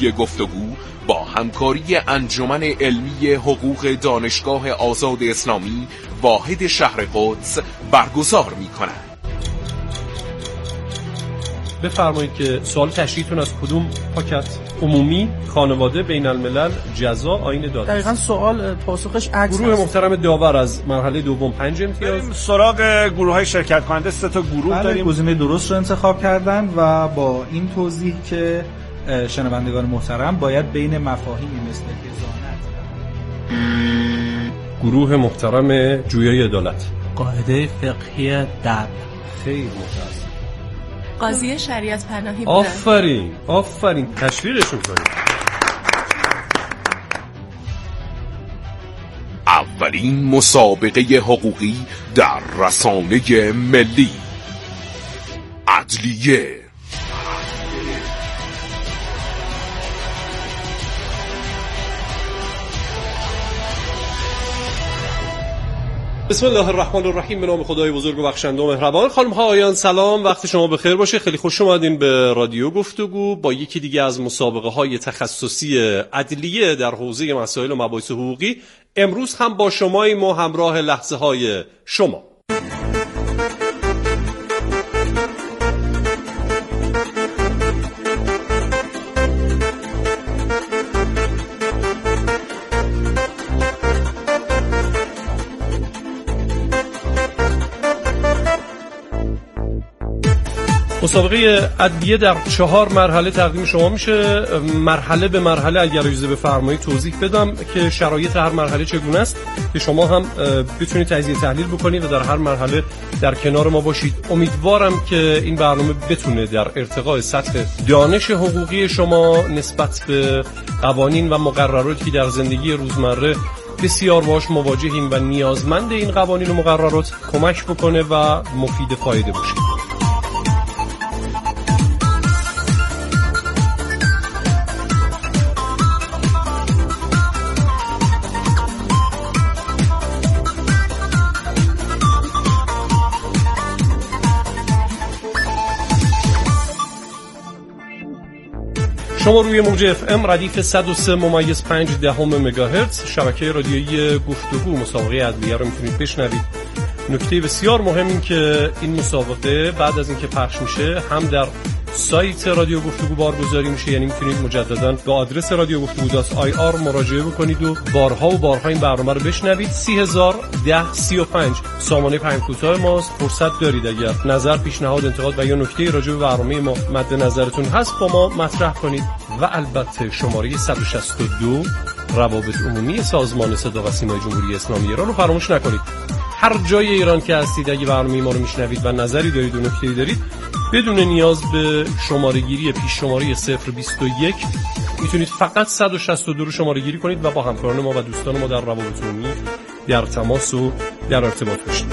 رادیویی گفتگو با همکاری انجمن علمی حقوق دانشگاه آزاد اسلامی واحد شهر قدس برگزار می‌کند. بفرمایید که سوال تشریحتون از کدوم پاکت؟ عمومی، خانواده، بین الملل، جزا، آیین دادرسی؟ دقیقاً سوال پاسخش عکس. گروه محترم داور از مرحله دوم 5 امتیاز. سراغ گروه‌های شرکت کننده 3 تا گروه داریم. گزینه درست رو انتخاب کردن و با این توضیح که شنوندگان محترم باید بین مفاهیمی مثل ضمانت، گروه محترم جویای عدالت، قاعده فقهی در، خیلی متأسفم، قاضی شریعت پناهی بودن. آفرین تشویقشون کنید. اولین مسابقه حقوقی در رسانه ملی، عدلیه. بسم الله الرحمن الرحیم. به نام خدای بزرگ و بخشنده و مهربان. خانم ها آقایان سلام، وقت شما بخیر باشه. خیلی خوش اومدین به رادیو گفتگو با یکی دیگه از مسابقه های تخصصی عدلیه در حوزه مسائل و مباحث حقوقی. امروز هم با شماییم و همراه لحظه های شما. مسابقه عدلیه در 4 مرحله تقدیم شما میشه. مرحله به مرحله اگر اجازه بفرمایید توضیح بدم که شرایط هر مرحله چگونه است که شما هم بتونید تجزیه تحلیل بکنید و در هر مرحله در کنار ما باشید. امیدوارم که این برنامه بتونه در ارتقاء سطح دانش حقوقی شما نسبت به قوانین و مقرراتی که در زندگی روزمره بسیار باهاش مواجهیم و نیازمند این قوانین و مقررات کمک بکنه و مفید فایده باشه. شما روی موج FM ردیف 103.5 مگاهرتز شبکه رادیویی گفتگو مسابقه عدلیه رو میتونید بشنوید. نکته بسیار مهم این که این مسابقه بعد از اینکه پخش میشه هم در سایت رادیو گفتگو بارگذاری میشه، یعنی میتونید مجددا به آدرس رادیو گفتگو.ir مراجعه بکنید و بارها این برنامه رو بشنوید. 301035 سامانه پیام کوتاه ماست. فرصت دارید اگر نظر، پیشنهاد، انتقاد و یا نکته راجع به برنامه ما مد نظرتون هست با ما مطرح کنید. و البته شماره 162 روابط عمومی سازمان صدا و سیمای جمهوری اسلامی ایران رو فراموش نکنید. هر جای ایران که هستید اگه برنامه ما رو میشنوید و نظری دارید و نکته‌ای دارید بدون نیاز به شماره گیری پیش شماره 021 میتونید فقط 162 رو شماره گیری کنید و با همکاران ما و دوستان ما در روابط عمومی در تماس و در ارتباط باشید.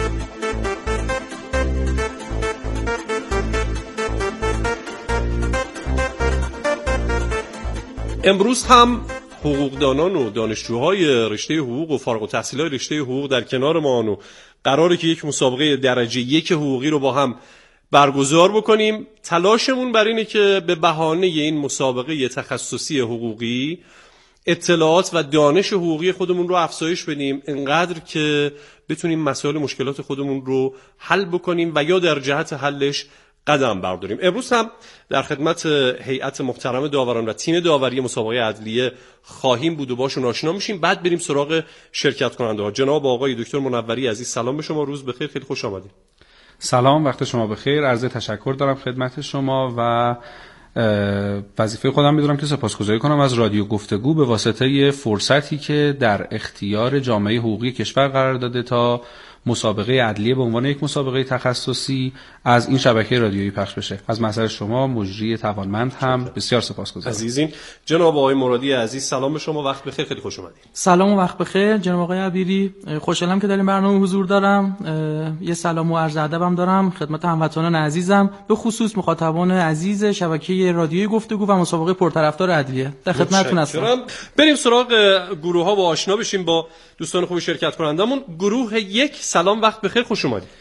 امروز هم حقوقدانان و دانشجوهای رشته حقوق و فارغ التحصیلای رشته حقوق در کنار ما و قراره که یک مسابقه درجه 1 حقوقی رو با هم برگزار بکنیم. تلاشمون بر اینه که به بهانه این مسابقه تخصصی حقوقی اطلاعات و دانش حقوقی خودمون رو افزایش بدیم، انقدر که بتونیم مسائل مشکلات خودمون رو حل بکنیم و یا در جهت حلش قدم برداریم. امروز هم در خدمت هیئت محترم داوران و تیم داوری مسابقه عدلیه خواهیم بود و باشون آشنا میشیم. بعد بریم سراغ شرکت کننده ها. جناب آقای دکتر منوری عزیز سلام به شما، روز بخیر، خیلی خوش آمدید. سلام، وقت شما بخیر. عرض تشکر دارم خدمت شما و وظیفه خودم می‌دونم که سپاسگزاری کنم از رادیو گفتگو به واسطه فرصتی که در اختیار جامعه حقوقی کشور قرار داده تا مسابقه عدلیه به عنوان یک مسابقه تخصصی از این شبکه رادیویی پخش بشه. از محضر شما مجری توانمند هم بسیار سپاسگزارم. عزیزین، جناب آقای مرادی عزیز سلام به شما، وقت بخیر، خیلی خوش اومدید. سلام و وقت بخیر جناب آقای عبیری، خوشحالم که در این برنامه حضور دارم. یه سلام و عرض ادبم دارم خدمت هموطنان عزیزم، به خصوص مخاطبان عزیز شبکه رادیویی گفتگو و مسابقه پرطرفدار عدلیه. در خدمتتون هستم. بریم سراغ گروه‌ها و آشنا بشیم با دوستان خوب شرکت کنندمون. گروه 1 سلام، وقت بخیر، خوش اومدید.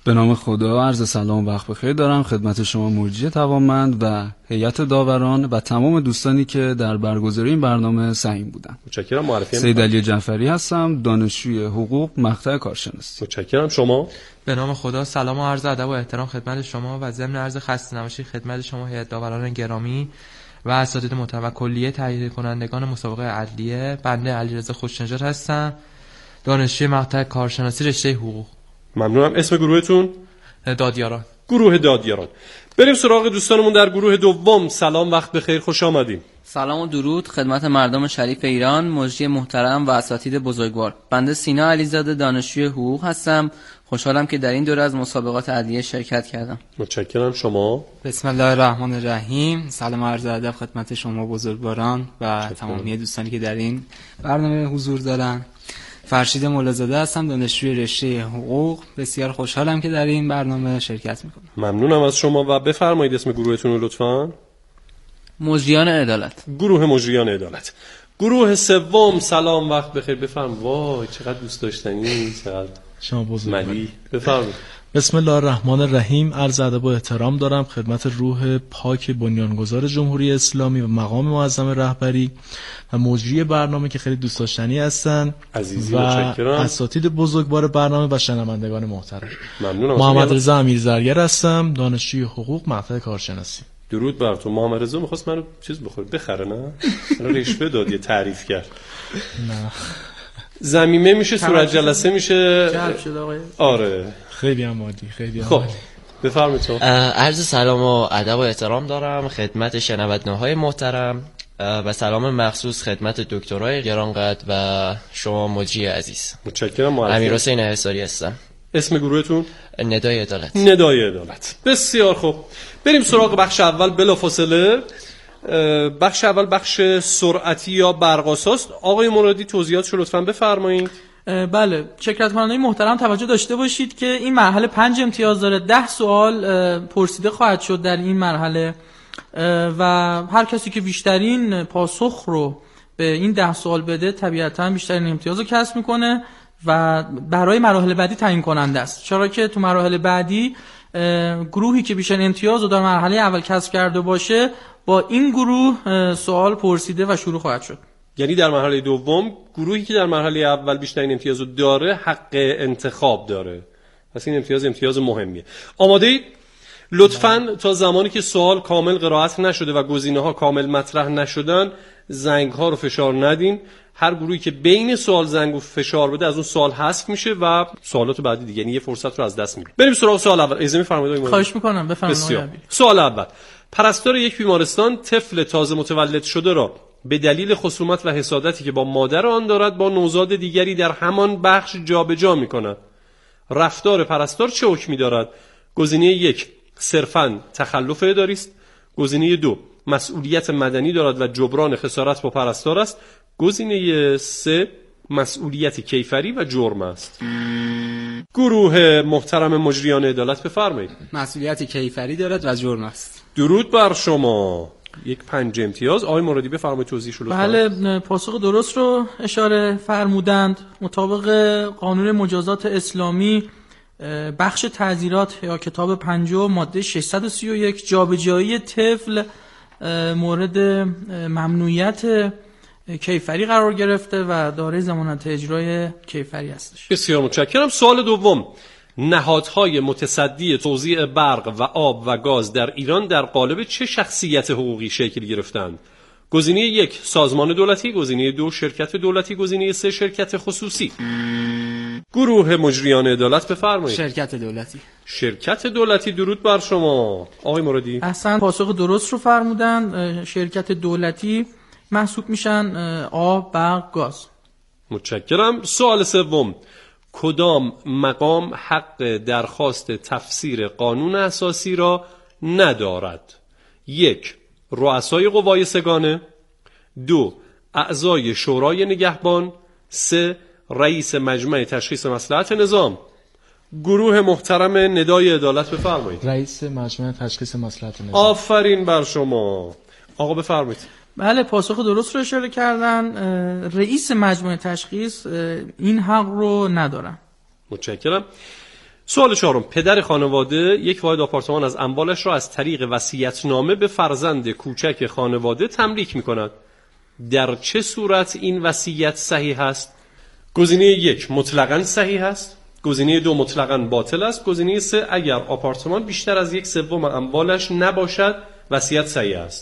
به نام خدا، عرض سلام و وقت بخیر دارم خدمت شما مرجی توانمند و هیئت داوران و تمام دوستانی که در برگزاری این برنامه سهیم بودن. متشکرم. معرفی سید علی جعفری هستم، دانشجوی حقوق مقطع کارشناسی. متشکرم. شما؟ به نام خدا، سلام و عرض ادب و احترام خدمت شما و ضمن عرض خسته نباشید خدمت شما هیئت داوران گرامی و اساتید محترم و کلیه تهیه کنندگان مسابقه عدلیه. بنده علیرضا خوشنژاد هستم، دانشجوی مقطع کارشناسی رشته حقوق. ممنونم. اسم گروهتون؟ دادیاران. گروه دادیاران. بریم سراغ دوستانمون در گروه دوم. سلام، وقت بخیر، خوش آمدیم. سلام و درود خدمت مردم شریف ایران، مجری محترم و اساتید بزرگوار. بنده سینا علیزاده دانشجوی حقوق هستم. خوشحالم که در این دوره از مسابقات عدلیه شرکت کردم. متشکرم. شما؟ بسم الله الرحمن الرحیم. سلام و عرض ادب خدمت شما بزرگواران و تمامی دوستانی که در این برنامه حضور دارن. فرشید مولازاده هستم، دانشجوی رشته حقوق. بسیار خوشحالم که در این برنامه شرکت میکنم. ممنونم از شما و بفرمایید اسم گروهتون رو لطفاً. مجریان عدالت. گروه مجریان عدالت. گروه سوم. سلام، وقت بخیر، بفرمایید. وای چقدر دوست داشتنی، چقدر شما بزرگوار. ملی، بفرمایید. بسم الله الرحمن الرحیم. عرض ادب و احترام دارم خدمت روح پاک بنیانگذار جمهوری اسلامی و مقام معظم رهبری و مجری برنامه که خیلی دوست داشتنی هستن عزیزی. و متشکرم. اساتید بزرگوار برنامه و شنوندگان محترم. ممنونم. محمد رضا امیرزرگر هستم، دانشجوی حقوق مقطع کارشناسی. درود بر تو. محمد رضا می‌خواست منو چیز بخره نه؟ الان رشوه داد، یه تعریف کرد. نه. زمینه میشه، صورت جلسه میشه. جلب شد آقای. آره. خیلی عالی، خیلی خب بفرمایید شما. عرض سلام و ادب و احترام دارم خدمت شنوندگان محترم و سلام مخصوص خدمت دکترای گرانقدر و شما مجری عزیز. متشکرم. امیرحسین حصاری هستم. اسم گروهتون؟ ندای عدالت. ندای عدالت. بسیار خوب، بریم سراغ بخش اول بلافاصله. بخش اول بخش سرعتی یا برق‌آساست. آقای مرادی توضیحاتشو لطفاً بفرمایید. بله، شرکت کننده محترم توجه داشته باشید که این مرحله 5 امتیاز داره. 10 سوال پرسیده خواهد شد در این مرحله و هر کسی که بیشترین پاسخ رو به این 10 سوال بده طبیعتاً بیشترین امتیاز رو کسب میکنه و برای مراحل بعدی تعیین کننده است. چرا که تو مراحل بعدی گروهی که بیشترین امتیاز رو در مرحله اول کسب کرده باشه با این گروه سوال پرسیده و شروع خواهد شد. یعنی در مرحله دوم گروهی که در مرحله اول بیشترین امتیاز رو داره حق انتخاب داره. پس این امتیاز مهمیه. آماده اید؟ لطفاً تا زمانی که سوال کامل قرائت نشده و گزینه‌ها کامل مطرح نشدن زنگ‌ها رو فشار ندین. هر گروهی که بین سوال زنگ و فشار بده از اون سوال حذف میشه و سوالات بعدی دیگه، یعنی یه فرصت رو از دست میدیم. بریم سراغ سوال اول. اجازه می‌فرمایید؟ خواهش می‌کنم، بفرمایید. سوال اول. پرستار یک بیمارستان طفل تازه متولد شده را به دلیل خصومت و حسادتی که با مادر آن دارد با نوزاد دیگری در همان بخش جابجا می‌کند. رفتار پرستار چه حکمی دارد؟ گزینه 1 صرفاً تخلف اداری است. گزینه 2 مسئولیت مدنی دارد و جبران خسارت با پرستار است. گزینه 3 مسئولیت کیفری و جرم است. گروه محترم مجریان عدالت بفرمایید. مسئولیت کیفری دارد و جرم است. درود بر شما. 5 امتیاز. آقای مرادی بفرمایید توضیحش رو. بله، پاسخ درست رو اشاره فرمودند. مطابق قانون مجازات اسلامی بخش تعزیرات یا کتاب 50 ماده 631 جابجایی طفل مورد ممنوعیت کیفری قرار گرفته و دارای ضمانت اجرای کیفری هستش. بسیار متشکرم. سوال دوم. نهادهای متصدی توزیع برق و آب و گاز در ایران در قالب چه شخصیت حقوقی شکل گرفتند؟ گزینه 1 سازمان دولتی، گزینه 2 شرکت دولتی، گزینه 3 شرکت خصوصی. گروه مجریان عدالت بفرمایید. شرکت دولتی. شرکت دولتی. درود بر شما. آقای مرادی. احسن، پاسخ درست رو فرمودن. شرکت دولتی محسوب میشن آب، برق، گاز. متشکرم. سوال سوم. کدام مقام حق درخواست تفسیر قانون اساسی را ندارد؟ 1 رؤسای قوای سگانه، 2 اعضای شورای نگهبان، 3 رئیس مجمع تشخیص مصلحت نظام. گروه محترم ندای عدالت بفرمایید. رئیس مجمع تشخیص مصلحت نظام. آفرین بر شما. آقا بفرمایید. بله، پاسخ درست رو اشاره کردن. رئیس مجمع تشخیص این حق رو ندارن. متشکرم. سوال چهارم، پدر خانواده یک واحد آپارتمان از اموالش را از طریق وصیت‌نامه به فرزند کوچک خانواده تملیک می‌کند. در چه صورت این وصیت صحیح است؟ گزینه 1 مطلقاً صحیح است، گزینه 2 مطلقاً باطل است، گزینه 3 اگر آپارتمان بیشتر از 1/3 اموالش نباشد وصیت صحیح است.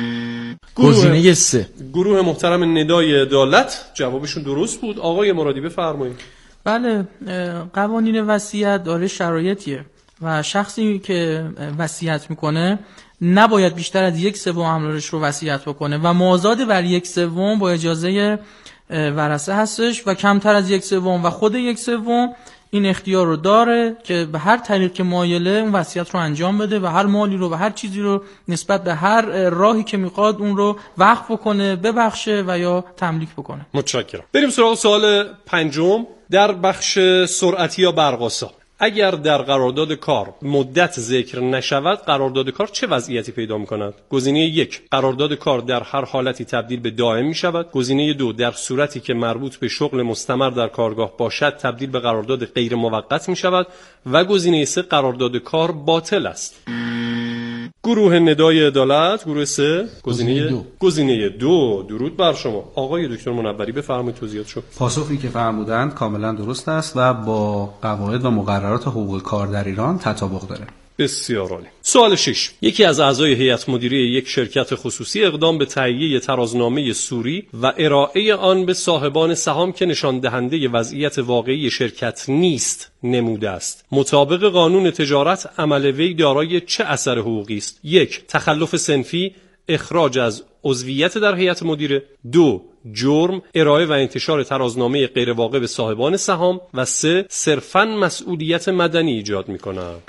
گزینه 3. گروه محترم ندای عدالت جوابشون درست بود. آقای مرادی بفرمایید. بله، قوانین وصیت داره شرایطیه و شخصی که وصیت میکنه نباید بیشتر از 1/3 اموالش رو وصیت بکنه و مازاد بر 1/3 با اجازه ورثه هستش و کمتر از 1/3 و خود 1/3 این اختیار رو داره که به هر طریق که مایله اون وصیت رو انجام بده و هر مالی رو و هر چیزی رو نسبت به هر راهی که میخواد اون رو وقف بکنه، ببخشه و یا تملیک بکنه. متشکرم. بریم سراغ سوال 5 در بخش سرعتی یا برق‌آسا. اگر در قرارداد کار مدت ذکر نشود قرارداد کار چه وضعیتی پیدا می‌کند؟ گزینه 1 قرارداد کار در هر حالتی تبدیل به دائم می‌شود. گزینه 2 در صورتی که مربوط به شغل مستمر در کارگاه باشد تبدیل به قرارداد غیر موقت می‌شود و گزینه 3 قرارداد کار باطل است. گروه ندای عدالت، گروه 3 گزینه 2. درود بر شما. آقای دکتر منوری بفرمایید توضیحاتشو. پاسخی که فرمودند کاملا درست است و با قواعد و مقررات حقوق کار در ایران تطابق داره. بسیار عالی. سوال 6. یکی از اعضای هیئت مدیره یک شرکت خصوصی اقدام به تهیه ترازنامه سوری و ارائه آن به صاحبان سهام که نشان دهنده وضعیت واقعی شرکت نیست نموده است. مطابق قانون تجارت عمل وی دارای چه اثر حقوقی است؟ 1 تخلف صنفی، اخراج از عضویت در هیئت مدیره. 2 جرم، ارائه و انتشار ترازنامه غیر واقع به صاحبان سهام. و 3 صرفاً مسئولیت مدنی ایجاد می‌کند.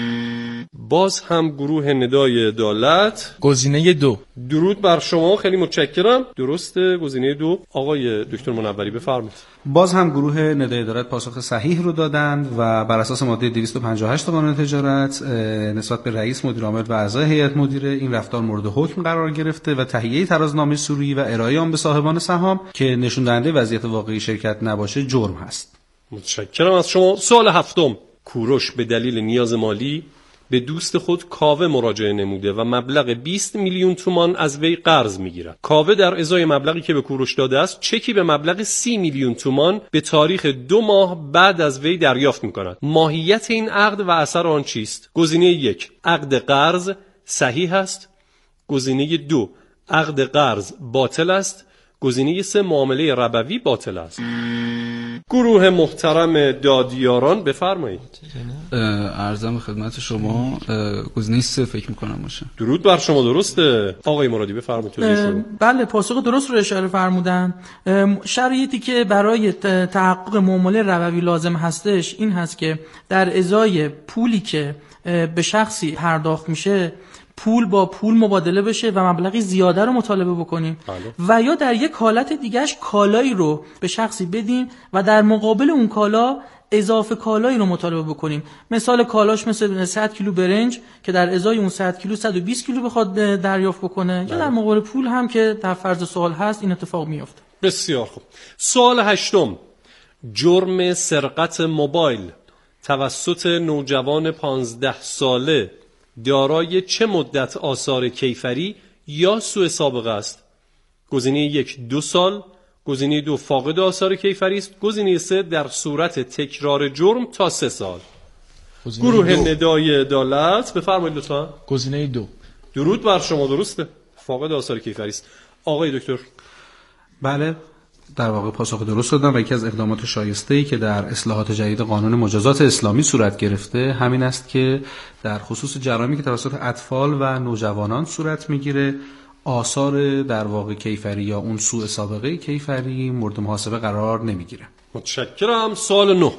باز هم گروه ندای عدالت، گزینه 2. درود بر شما، خیلی متشکرم. درسته، گزینه 2. آقای دکتر منوری بفرمایید. باز هم گروه ندای عدالت پاسخ صحیح رو دادند و بر اساس ماده 258 قانون تجارت نسبت به رئیس مدیر عامل و اعضای هیئت مدیره این رفتار مورد حکم قرار گرفته و تهیه ترازنامه سوری و ارائه آن به صاحبان سهام که نشون دهنده وضعیت واقعی شرکت نباشه جرم هست. متشکرم از شما. سوال 7. کوروش به دلیل نیاز مالی به دوست خود کاوه مراجعه نموده و مبلغ 20 میلیون تومان از وی قرض میگیرد. کاوه در ازای مبلغی که به کوروش داده است چکی به مبلغ 30 میلیون تومان به تاریخ 2 ماه بعد از وی دریافت میکند. ماهیت این عقد و اثر آن چیست؟ گزینه 1 عقد قرض صحیح است. گزینه 2 عقد قرض باطل است. گزینه 3 معامله ربوی باطل است. گروه محترم دادیاران بفرمایید. عرضم خدمت شما گزینه 3 فکر می‌کنم باشه. درود بر شما، درسته. آقای مرادی بفرمایید توضیح. بله، پاسخ درست رو اشاره فرمودن. شرایطی که برای تحقق معامله ربوی لازم هستش این هست که در ازای پولی که به شخصی پرداخت میشه پول با پول مبادله بشه و مبلغی زیاده رو مطالبه بکنیم و یا در یک حالت دیگهش کالایی رو به شخصی بدیم و در مقابل اون کالا اضافه کالایی رو مطالبه بکنیم. مثال کالاش مثل 100 کیلو برنج که در ازای اون 100 کیلو 120 کیلو بخواد دریافت بکنه یا در مقابل پول هم که در فرض سوال هست این اتفاق میفته. بسیار خوب. سوال 8. جرم سرقت موبایل توسط نوجوان 15 ساله دارای چه مدت آثار کیفری یا سوء سابقه است؟ گزینه 1 2 سال، گزینه 2 فاقد آثار کیفری است، گزینه 3 در صورت تکرار جرم تا 3 سال. گروه ندای عدالت بفرمایید لطفا. گزینه 2. درود بر شما، درسته. فاقد آثار کیفری است. آقای دکتر. بله، در واقع پاسخ درست دادم و یکی از اقدامات شایسته‌ای که در اصلاحات جدید قانون مجازات اسلامی صورت گرفته همین است که در خصوص جرایمی که توسط اطفال و نوجوانان صورت میگیره آثار در واقع کیفری یا اون سوء سابقه کیفری مورد محاسبه قرار نمیگیره. متشکرم. سوال 9.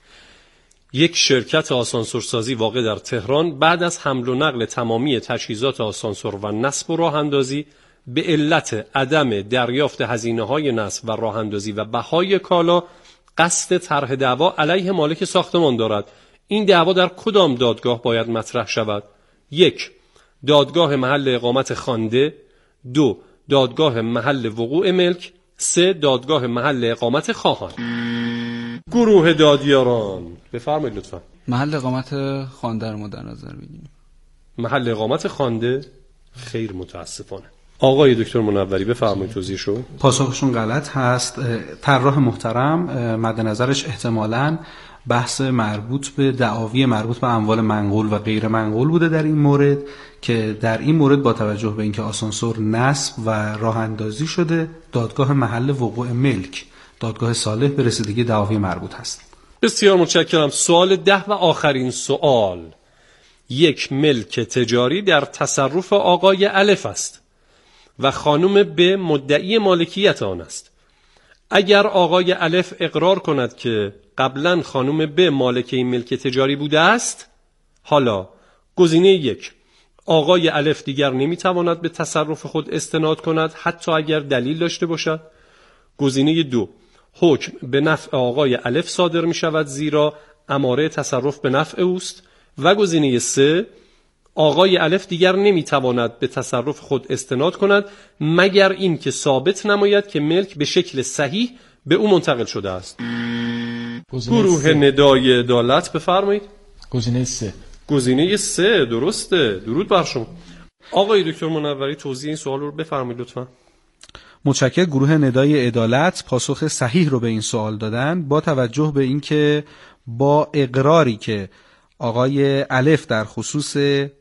یک شرکت آسانسورسازی واقع در تهران بعد از حمل و نقل تمامی تجهیزات آسانسور و نصب و راه اندازی به علت عدم دریافت هزینه‌های نصب و راه اندازی و بهای کالا قصد طرح دعوا علیه مالک ساختمان دارد. این دعوا در کدام دادگاه باید مطرح شود؟ 1 دادگاه محل اقامت خوانده، 2 دادگاه محل وقوع ملک، 3 دادگاه محل اقامت خواهان. گروه دادیاران بفرمایید لطفا. محل اقامت خوانده رو ما در نظر بگیریم. محل اقامت خوانده خیر متاسفانه. آقای دکتر منوری بفرمایید توضیحشو. پاسخشون غلط هست. طراح محترم مد نظرش احتمالاً بحث مربوط به دعاوی مربوط به اموال منقول و غیر منقول بوده در این مورد، که در این مورد با توجه به اینکه آسانسور نصب و راه اندازی شده، دادگاه محل وقوع ملک، دادگاه صالح به رسیدگی دعاوی مربوط هست. بسیار متشکرم. سوال 10 و آخرین سوال. یک ملک تجاری در تصرف آقای الف است و خانم ب مدعی مالکیت آن است. اگر آقای الف اقرار کند که قبلا خانم ب مالک این ملک تجاری بوده است، حالا گزینه 1 آقای الف دیگر نمیتواند به تصرف خود استناد کند حتی اگر دلیل داشته باشد. گزینه 2 حکم به نفع آقای الف صادر می شود زیرا اماره تصرف به نفع اوست. و گزینه 3 آقای الف دیگر نمیتواند به تصرف خود استناد کند مگر این که ثابت نماید که ملک به شکل صحیح به او منتقل شده است. گروه ندای عدالت بفرمایید. گزینه 3. گزینه 3 درسته. درود بر شما. آقای دکتر منوری توضیح این سوال رو بفرمایید لطفا. متشکرم. گروه ندای عدالت پاسخ صحیح رو به این سوال دادن با توجه به اینکه با اقراری که آقای الف در خصوص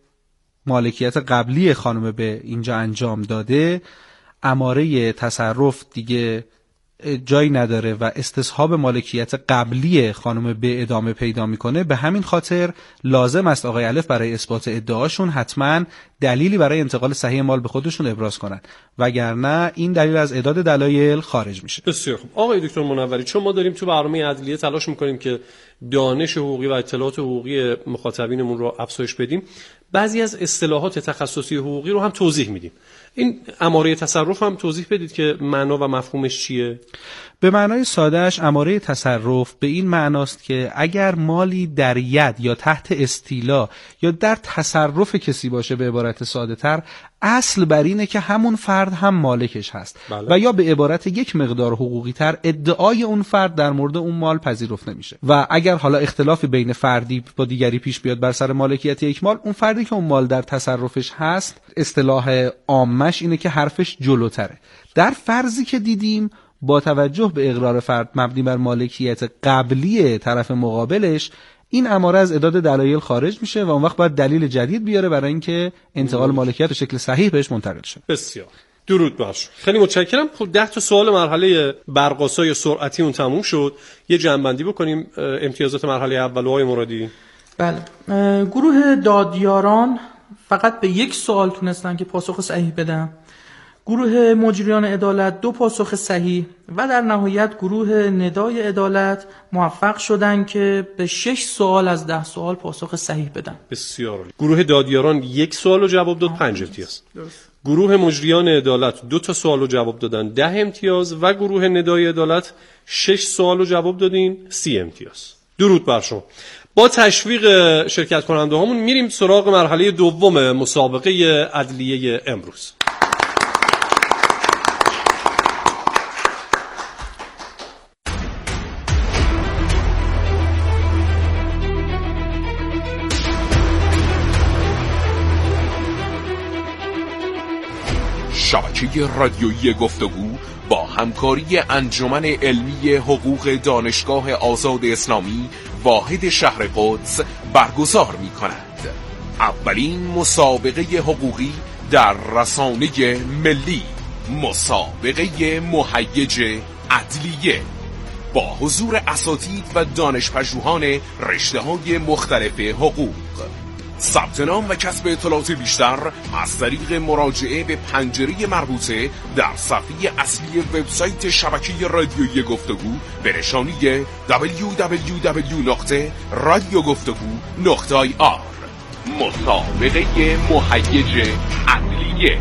مالکیت قبلی خانم به اینجا انجام داده، اماره تصرف دیگه جایی نداره و استصحاب مالکیت قبلی خانم به ادامه پیدا میکنه. به همین خاطر لازم است آقای الف برای اثبات ادعاشون حتما دلیلی برای انتقال صحیح مال به خودشون ابراز کنن، وگرنه این دلیل از اعداد دلایل خارج میشه. بسیار خوب. آقای دکتر منوری، چون ما داریم تو برنامه عدلیه تلاش میکنیم که دانش حقوقی و اطلاعات حقوقی مخاطبینمون رو افزایش بدیم، بعضی از اصطلاحات تخصصی حقوقی رو هم توضیح میدیم. این اماره تصرف هم توضیح بدید که معنا و مفهومش چیه؟ به معنای سادهش اماره تصرف به این معناست که اگر مالی در ید یا تحت استیلا یا در تصرف کسی باشه، به عبارت ساده تر اصل بر اینه که همون فرد هم مالکش هست. بله. و یا به عبارت یک مقدار حقوقی تر ادعای اون فرد در مورد اون مال پذیرفته نمیشه. و اگر حالا اختلافی بین فردی با دیگری پیش بیاد بر سر مالکیت یک مال، اون فردی که اون مال در تصرفش هست اصطلاح عامش اینه که حرفش جلوتره. در فرضی که دیدیم با توجه به اقرار فرد مبنی بر مالکیت قبلی طرف مقابلش، این اماره از اعداد دلایل خارج میشه و اون وقت باید دلیل جدید بیاره برای اینکه انتقال مالکیت به شکل صحیح بهش منتقل شه. بسیار درود بر شما. خیلی متشکرم. خب 10 تا سوال مرحله برق‌آسای سرعتی اون تموم شد. یه جمع‌بندی بکنیم امتیازات مرحله اول. آقای مرادی. بله. گروه دادیاران فقط به یک سوال تونستن که پاسخ صحیح بدن. گروه مجریان عدالت 2 پاسخ صحیح و در نهایت گروه ندای عدالت موفق شدن که به 6 سوال از 10 سوال پاسخ صحیح بدن. بسیار عالی. گروه دادیاران 1 سوال رو جواب داد، 5 امتیاز. گروه مجریان عدالت 2 تا سوال رو جواب دادن، 10 امتیاز و گروه ندای عدالت 6 سوال رو جواب دادین، 30 امتیاز. درود بر شما. با تشویق شرکت کننده هامون میریم سراغ مرحله دوم مسابقه عدلیه امروز. شبکه رادیویی گفتگو با همکاری انجمن علمی حقوق دانشگاه آزاد اسلامی واحد شهر قدس برگزار می کند. اولین مسابقه حقوقی در رسانه ملی، مسابقه مهیج عدلیه، با حضور اساتید و دانشپژوهان رشته‌های مختلف حقوق. ثبت نام و کسب اطلاعات بیشتر از طریق مراجعه به پنجره مربوطه در صفحه اصلی وبسایت شبکه رادیویی گفتگو به نشانی www.radiogoftegu.ir. مسابقه مهیج عدلیه.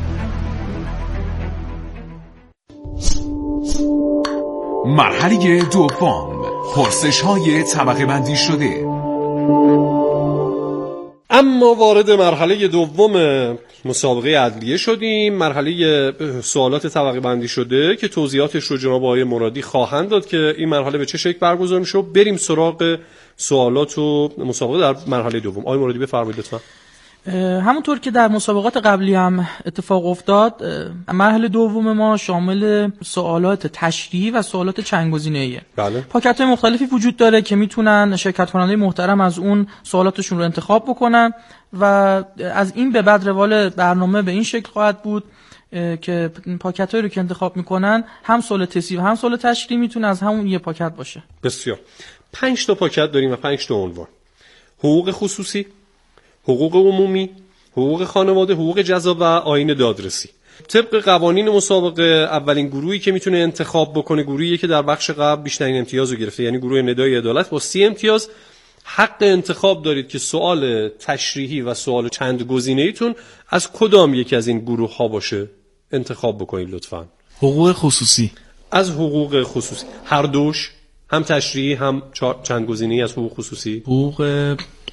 مرحله دوم، پرسش‌های طبقه بندی شده. اما وارد مرحله دوم مسابقه عدلیه شدیم. مرحله سوالات طبقه بندی شده که توضیحاتش رو جناب آقای مرادی خواهند داد که این مرحله به چه شکل برگزار میشه. بریم سراغ سوالات و مسابقه در مرحله دوم. آقای مرادی بفرمایید لطفا. همونطور که در مسابقات قبلی هم اتفاق افتاد، مرحله دوم ما شامل سوالات تشریحی و سوالات چندگزینه‌ایه. بله. پاکت‌های مختلفی وجود داره که میتونن شرکت کننده محترم از اون سوالاتشون رو انتخاب بکنن و از این به بعد روال برنامه به این شکل خواهد بود که پاکت‌هایی رو که انتخاب میکنن هم سوال تستی و هم سوال تشریحی میتونه از همون یه پاکت باشه. بسیار. 5 تا پاکت داریم و 5 تا عنوان. حقوق خصوصی، حقوق عمومی، حقوق خانواده، حقوق جزا و آیین دادرسی. طبق قوانین مسابقه اولین گروهی که میتونه انتخاب بکنه گروهیه که در بخش قبل بیشترین امتیاز رو گرفته، یعنی گروه ندای عدالت با 30 امتیاز. حق انتخاب دارید که سوال تشریحی و سوال چند گزینه‌ایتون از کدام یکی از این گروه‌ها باشه انتخاب بکنید لطفاً. حقوق خصوصی. از حقوق خصوصی هر دوش، هم تشریحی هم چند گزینه‌ای از حقوق خصوصی. حقوق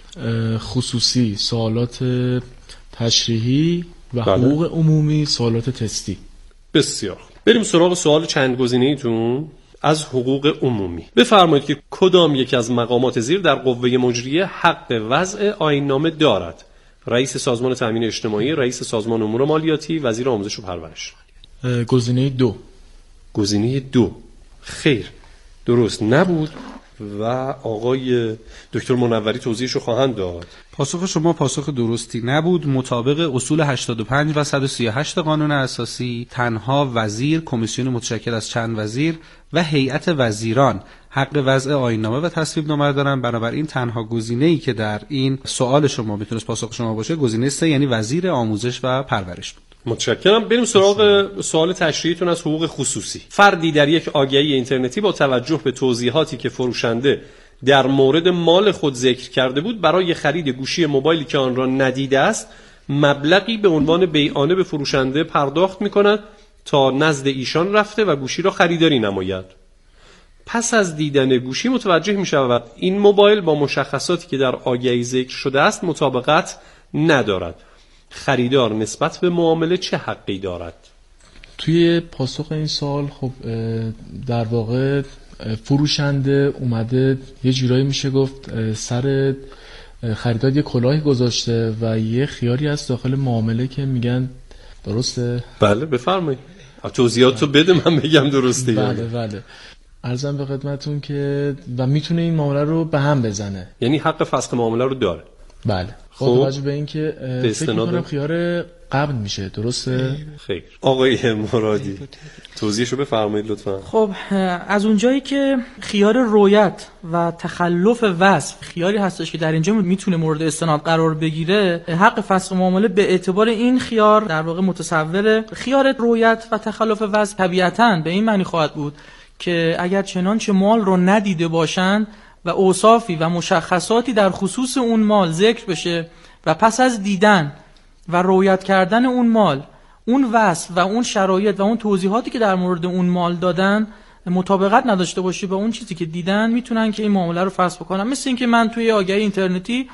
خصوصی سوالات تشریحی و حقوق عمومی سوالات تستی. بسیار. بریم سراغ سوال چند گزینه‌ایتون از حقوق عمومی. بفرمایید که کدام یک از مقامات زیر در قوه مجریه حق وضع آیین‌نامه دارد؟ رئیس سازمان تامین اجتماعی، رئیس سازمان امور مالیاتی، وزیر آموزش و پرورش. گزینه 2. گزینه 2 خیر، درست نبود و آقای دکتر منوری توضیحشو خواهند داد. پاسخ شما پاسخ درستی نبود. مطابق اصول 85 و 138 قانون اساسی تنها وزیر، کمیسیون متشکل از چند وزیر و هیئت وزیران حق وضع آیین‌نامه و تصویب نامه دارن. بنابراین تنها گزینه‌ای که در این سوال شما میتونست پاسخ شما باشه گزینه 3، یعنی وزیر آموزش و پرورش بود. متشکرم. بریم سراغ سوال تشریحیتون از حقوق خصوصی. فردی در یک آگهی اینترنتی با توجه به توضیحاتی که فروشنده در مورد مال خود ذکر کرده بود برای خرید گوشی موبایلی که آن را ندیده است مبلغی به عنوان بیعانه به فروشنده پرداخت می‌کند تا نزد ایشان رفته و گوشی را خریداری نماید. پس از دیدن گوشی متوجه می‌شود این موبایل با مشخصاتی که در آگهی ذکر شده است مطابقت ندارد. خریدار نسبت به معامله چه حقی دارد؟ توی پاسخ این سوال خب در واقع فروشنده اومده یه جورایی میشه گفت سر خریدار یه کلاهی گذاشته و یه خیاری از داخل معامله که میگن درسته؟ بله بفرمایید. توضیحاتو بده من بگم درسته. بله. عرضم به خدمتون که و میتونه این معامله رو به هم بزنه. یعنی حق فسخ معامله رو داره. بله. با توجه به این که فکر میکنم خیار قبل میشه، درسته؟ خیر. آقای مرادی توضیحشو بفرمایید لطفا. خب از اونجایی که خیار رویت و تخلف وصف خیاری هستش که در اینجا میتونه مورد استناد قرار بگیره، حق فسخ معامله به اعتبار این خیار در واقع متصوره. خیار رویت و تخلف وصف طبیعتاً به این معنی خواهد بود که اگر چنانچه مال رو ندیده باشن و اوصافی و مشخصاتی در خصوص اون مال ذکر بشه و پس از دیدن و رویت کردن اون مال، اون وصف و اون شرایط و اون توضیحاتی که در مورد اون مال دادن مطابقت نداشته باشه با اون چیزی که دیدن، میتونن که این معامله رو فسخ بکنن. مثل این که من توی آگهی اینترنتی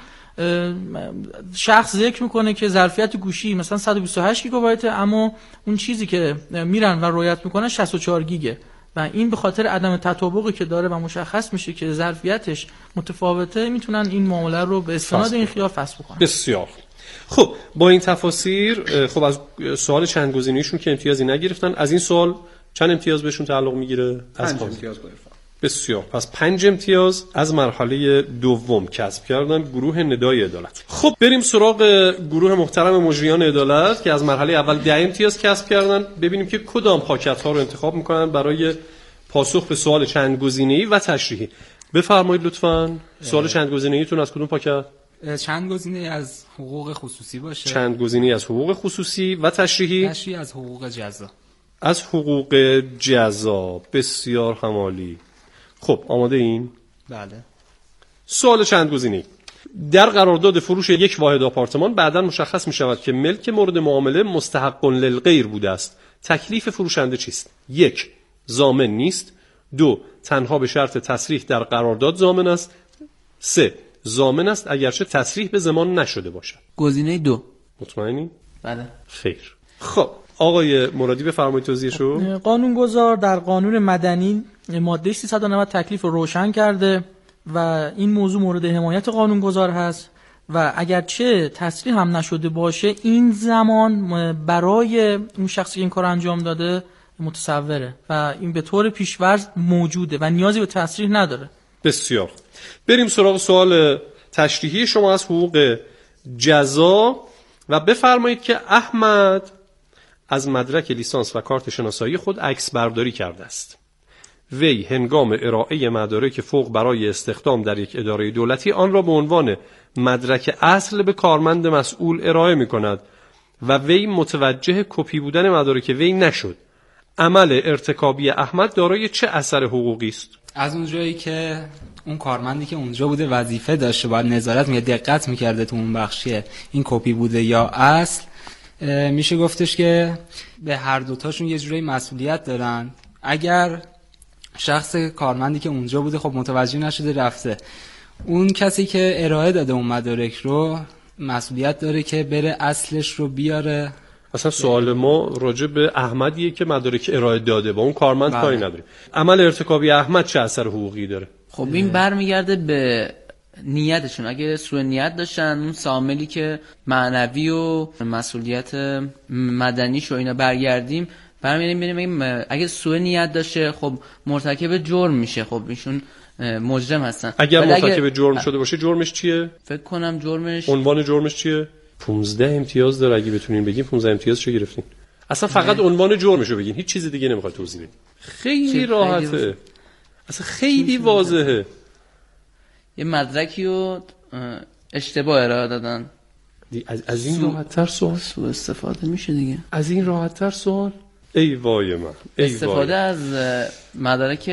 شخص ذکر میکنه که ظرفیت گوشی مثلا 128 گیگابایت، اما اون چیزی که میرن و رویت میکنن 64 گیگه و این به خاطر عدم تطابقی که داره و مشخص میشه که ظرفیتش متفاوته، میتونن این معامله رو به استناد این خیار فسخ بکنن. بسیار خب. با این تفاسیر خب از سوال چند گزینه‌ایشون که امتیازی نگرفتن، از این سوال چند امتیاز بهشون تعلق میگیره؟ 5 امتیاز گرفتن. بسیار. پس 5 امتیاز از مرحله دوم کسب کردن گروه ندای عدالت. خب بریم سراغ گروه محترم مجریان عدالت که از مرحله اول 10 امتیاز کسب کردن. ببینیم که کدام پاکت ها رو انتخاب میکنن برای پاسخ به سوال چند گزینه‌ای و تشریحی. بفرمایید لطفاً. سوال چند گزینه‌ایتون از کدوم پاکت؟ چند گزینه از حقوق خصوصی باشه. چند گزینه از حقوق خصوصی و تشریحی؟ تشریحی از حقوق جزا. از حقوق جزا. بسیار همالی. خب آماده این؟ بله. سوال چند گزینه‌ای. در قرارداد فروش یک واحد آپارتمان بعداً مشخص می شود که ملک مورد معامله مستحق للغیر بوده است. تکلیف فروشنده چیست؟ 1. ضامن نیست. 2. تنها به شرط تصریح در قرارداد ضامن است. 3. ضامن است اگرچه تصریح به ضمان نشده باشد. گزینه 2. مطمئنی؟ بله. خیر. خب آقای مرادی بفرمایید توضیحشو. قانونگذار در قانون مدنی ماده 390 تکلیف رو روشن کرده و این موضوع مورد حمایت قانونگذار هست و اگرچه تصریح هم نشده باشه این زمان برای اون شخصی که این کار انجام داده متصوره و این به طور پیش‌ورز موجوده و نیازی به تصریح نداره. بسیار. بریم سراغ سوال تشریحی شما از حقوق جزا و بفرمایید که احمد از مدرک لیسانس و کارت شناسایی خود عکس برداری کرده است. وی هنگام ارائه مدارک فوق برای استخدام در یک اداره دولتی آن را به عنوان مدرک اصل به کارمند مسئول ارائه می کند و وی متوجه کپی بودن مدارک وی نشد. عمل ارتکابی احمد دارای چه اثر حقوقی است؟ از اونجایی که اون کارمندی که اونجا بوده وظیفه داشته باید نظارت می‌کرد، دقت می‌کرده تو اون بخشیه این کپی بوده یا اصل، میشه گفتش که به هر دوتاشون یه جوری مسئولیت دارن. اگر شخص کارمندی که اونجا بوده خب متوجه نشده رفته، اون کسی که ارائه داده اون مدارک رو مسئولیت داره که بره اصلش رو بیاره. اصلا سوال ما راجع به احمدیه که مدارک ارائه داده، با اون کارمند کاری نداره. عمل ارتکابی احمد چه اثر حقوقی داره؟ خب این برمیگرده به نیتشون. اگه سوء نیت داشتن اون عاملی که معنوی و مسئولیت مدنیش و اینا برگردیم برمی‌بینیم اگه سوء نیت داشته خب مرتکب جرم میشه، خب ایشون مجرم هستن. اگر مرتکب جرم شده باشه جرمش چیه؟ فکر کنم جرمش، عنوان جرمش چیه؟ 15 امتیاز داره. اگه بتونین بگین 15 امتیاز چه گرفتین؟ اصلا فقط عنوان جرمشو بگین، هیچ چیز دیگه نمیخواد توضیح بدین. خیلی راحته، اصلا خیلی واضحه. یه مدرکی رو اشتباه ارائه دادن. از این راحت‌تر سوء استفاده میشه دیگه. از این راحت‌تر سوال؟ ای وای من، ای استفاده از مدارک.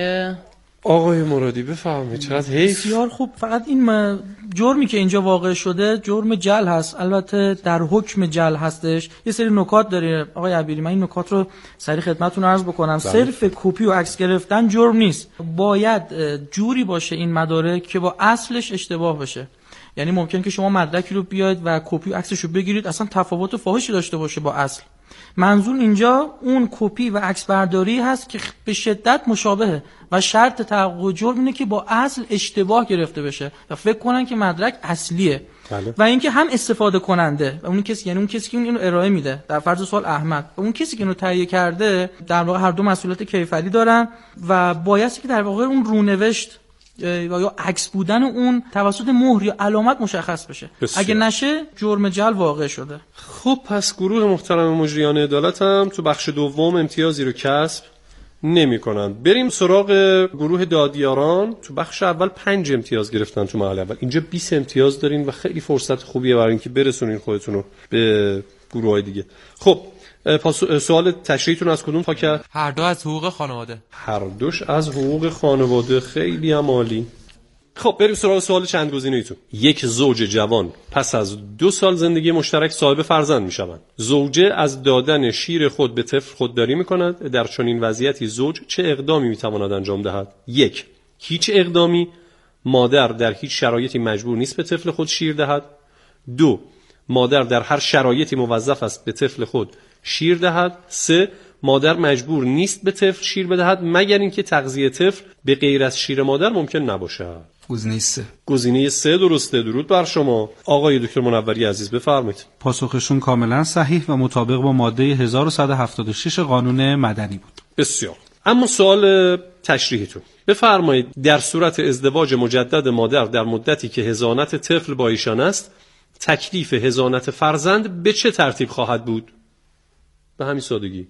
آقای مرادی بفرمایید. چقدر حیف. بسیار خوب. فقط این جرمی که اینجا واقع شده جرم جعل هست، البته در حکم جعل هستش. یه سری نکات داره آقای عبیری، من این نکات رو سریع خدمتتون عرض بکنم. صرف کپی و عکس گرفتن جرم نیست، باید جوری باشه این مدارک که با اصلش اشتباه بشه. یعنی ممکن که شما مدرکی رو بیاید و کپی و عکسش رو بگیرید اصلا تفاوت فاحشی داشته باشه با اصل. منظور اینجا اون کپی و عکس برداری هست که به شدت مشابهه و شرط تحقق جرم اینه که با اصل اشتباه گرفته بشه و فکر کنن که مدرک اصلیه. بله. و اینکه هم استفاده کننده و اون کسی، یعنی اون کسی که اینو ارائه میده، در فرض سوال احمد، و اون کسی که اینو تهیه کرده در واقع هر دو مسئولیت کیفری دارن و بایستی که در واقع اون رونوشت یا عکس بودن اون توسط مهر یا علامت مشخص بشه. اگه نشه جرم جعل واقع شده. خب پس گروه محترم مجریان عدالت هم تو بخش دوم امتیازی رو کسب نمی کنن. بریم سراغ گروه دادیاران. تو بخش اول 5 امتیاز گرفتن تو مرحله اول، اینجا 20 امتیاز دارین و خیلی فرصت خوبیه برای اینکه برسونین خودتون رو به گروه‌های دیگه. خب سوال تشریحتون از کدوم پاکه؟ هر دو از حقوق خانواده. هر دوش از حقوق خانواده. خیلی هم عالی. خب بریم سراغ سوال چند گزینه‌ایتون. یک زوج جوان پس از 2 سال زندگی مشترک صاحب فرزند میشوند. زوجه از دادن شیر خود به طفل خودداری میکند. در چنین وضعیتی زوج چه اقدامی میتواند انجام دهد؟ 1. هیچ اقدامی. مادر در هیچ شرایطی مجبور نیست به طفل خود شیر دهد. 2. مادر در هر شرایطی موظف است به طفل خود شیر دهد. 3. مادر مجبور نیست به طفل شیر بدهد مگر اینکه تغذیه طفل به غیر از شیر مادر ممکن نباشد. گزینه 3. گزینه 3 درسته. درود بر شما. آقای دکتر منوری عزیز بفرمایید. پاسخشون کاملا صحیح و مطابق با ماده 1176 قانون مدنی بود. بسیار. اما سوال تشریحتون، بفرمایید در صورت ازدواج مجدد مادر در مدتی که حضانت طفل با ایشان است تکلیف حضانت فرزند به چه ترتیب خواهد بود؟ به همین سادگی.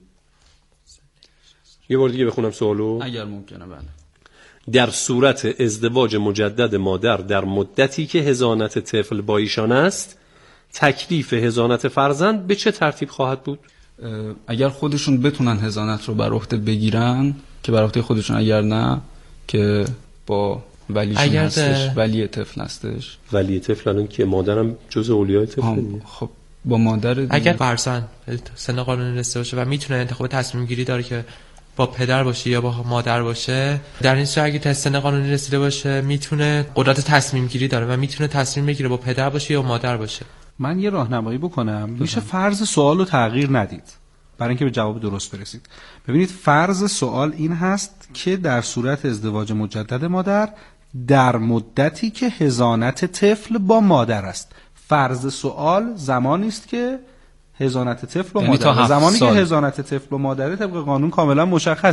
یه بار دیگه بخونم سوالو اگر ممکنه. بله. در صورت ازدواج مجدد مادر در مدتی که حضانت طفل با ایشان است تکلیف حضانت فرزند به چه ترتیب خواهد بود؟ اگر خودشون بتونن حضانت رو بر عهده بگیرن که بر عهده خودشون، اگر نه که با ولیشون هستش، ولی طفل هستش. ولی طفل الان که مادرم جزء اولیای طفل. خب با مادر اگر فرزند سن قانونی رسیده باشه و میتونه انتخاب تصمیم گیری داره که با پدر باشه یا با مادر باشه، در این صورت اگه تا سن قانونی رسیده باشه میتونه قدرت تصمیم گیری داره و میتونه تصمیم بگیره با پدر باشه یا مادر باشه. من یه راهنمایی بکنم. میشه فرض سوال رو تغییر ندید برای اینکه به جواب درست برسید. ببینید فرض سوال این هست که در صورت ازدواج مجدد مادر در مدتی که حضانت طفل با مادر است. فرض سوال زمانی است که حضانت طفل با مادر، زمانی که حضانت طفل با مادر طبق قانون کاملا مشخص